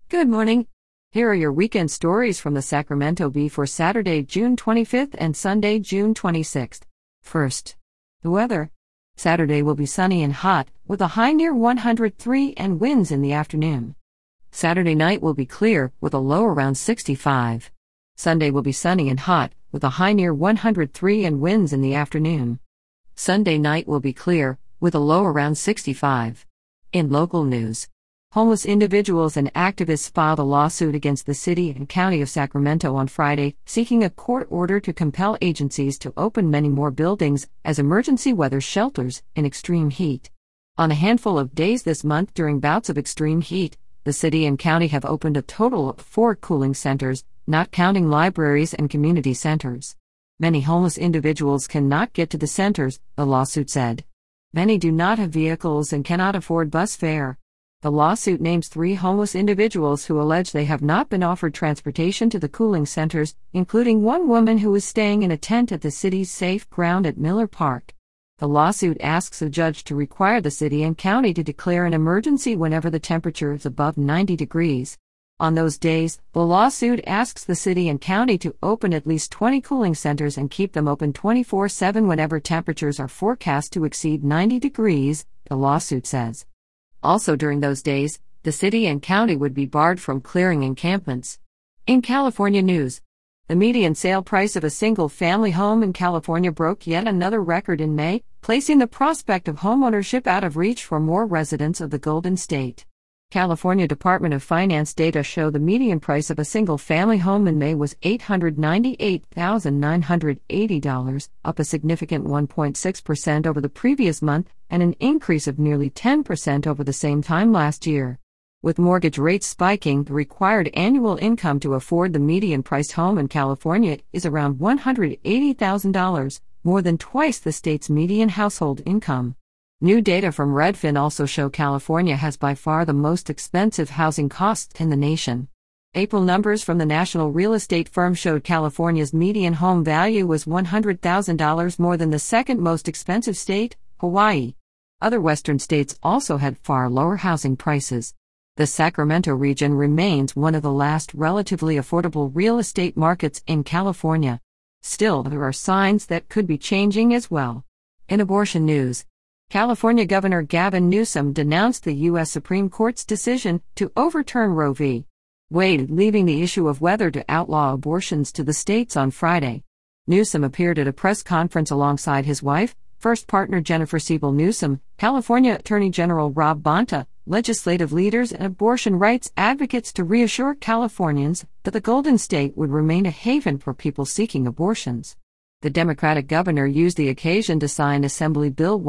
Good morning. Here are your weekend stories from the Sacramento Bee for Saturday, June 25th and Sunday, June 26th. First, the weather. Saturday will be sunny and hot, with a high near 103 and winds in the afternoon. Saturday night will be clear, with a low around 65. Sunday will be sunny and hot, with a high near 103 and winds in the afternoon. Sunday night will be clear, with a low around 65. In local news, homeless individuals and activists filed a lawsuit against the city and county of Sacramento on Friday, seeking a court order to compel agencies to open many more buildings as emergency weather shelters in extreme heat. On a handful of days this month during bouts of extreme heat, the city and county have opened a total of 4 cooling centers, not counting libraries and community centers. Many homeless individuals cannot get to the centers, the lawsuit said. Many do not have vehicles and cannot afford bus fare. The lawsuit names 3 homeless individuals who allege they have not been offered transportation to the cooling centers, including one woman who was staying in a tent at the city's safe ground at Miller Park. The lawsuit asks a judge to require the city and county to declare an emergency whenever the temperature is above 90 degrees. On those days, the lawsuit asks the city and county to open at least 20 cooling centers and keep them open 24/7 whenever temperatures are forecast to exceed 90 degrees, the lawsuit says. Also during those days, the city and county would be barred from clearing encampments. In California news, the median sale price of a single-family home in California broke yet another record in May, placing the prospect of homeownership out of reach for more residents of the Golden State. California Department of Finance data show the median price of a single-family home in May was $898,980, up a significant 1.6% over the previous month, and an increase of nearly 10% over the same time last year. With mortgage rates spiking, the required annual income to afford the median-priced home in California is around $180,000, more than twice the state's median household income. New data from Redfin also show California has by far the most expensive housing costs in the nation. April numbers from the national real estate firm showed California's median home value was $100,000 more than the second most expensive state, Hawaii. Other western states also had far lower housing prices. The Sacramento region remains one of the last relatively affordable real estate markets in California. Still, there are signs that could be changing as well. In abortion news, California Governor Gavin Newsom denounced the U.S. Supreme Court's decision to overturn Roe v. Wade, leaving the issue of whether to outlaw abortions to the states on Friday. Newsom appeared at a press conference alongside his wife, first partner Jennifer Siebel Newsom, California Attorney General Rob Bonta, legislative leaders and abortion rights advocates to reassure Californians that the Golden State would remain a haven for people seeking abortions. The Democratic governor used the occasion to sign Assembly Bill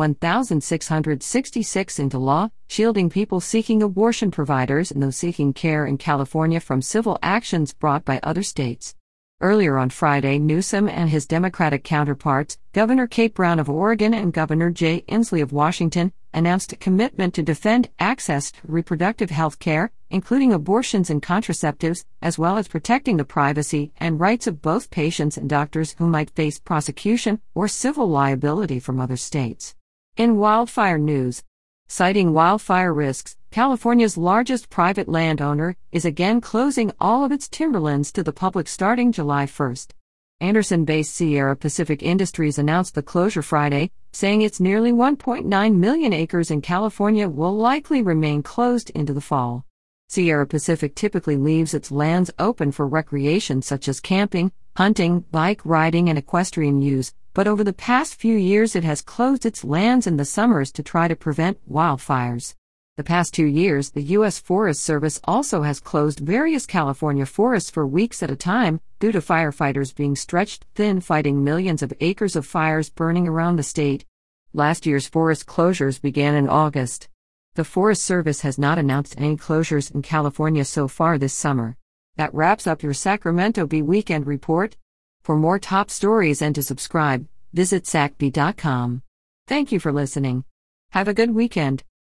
1666 into law, shielding people seeking abortion providers and those seeking care in California from civil actions brought by other states. Earlier on Friday, Newsom and his Democratic counterparts, Governor Kate Brown of Oregon and Governor Jay Inslee of Washington, announced a commitment to defend access to reproductive health care, including abortions and contraceptives, as well as protecting the privacy and rights of both patients and doctors who might face prosecution or civil liability from other states. In wildfire news, citing wildfire risks, California's largest private landowner is again closing all of its timberlands to the public starting July 1st. Anderson-based Sierra Pacific Industries announced the closure Friday, saying its nearly 1.9 million acres in California will likely remain closed into the fall. Sierra Pacific typically leaves its lands open for recreation such as camping, hunting, bike riding, and equestrian use, but over the past few years it has closed its lands in the summers to try to prevent wildfires. The past 2 years, the U.S. Forest Service also has closed various California forests for weeks at a time, due to firefighters being stretched thin fighting millions of acres of fires burning around the state. Last year's forest closures began in August. The Forest Service has not announced any closures in California so far this summer. That wraps up your Sacramento Bee Weekend Report. For more top stories and to subscribe, visit sacbee.com. Thank you for listening. Have a good weekend.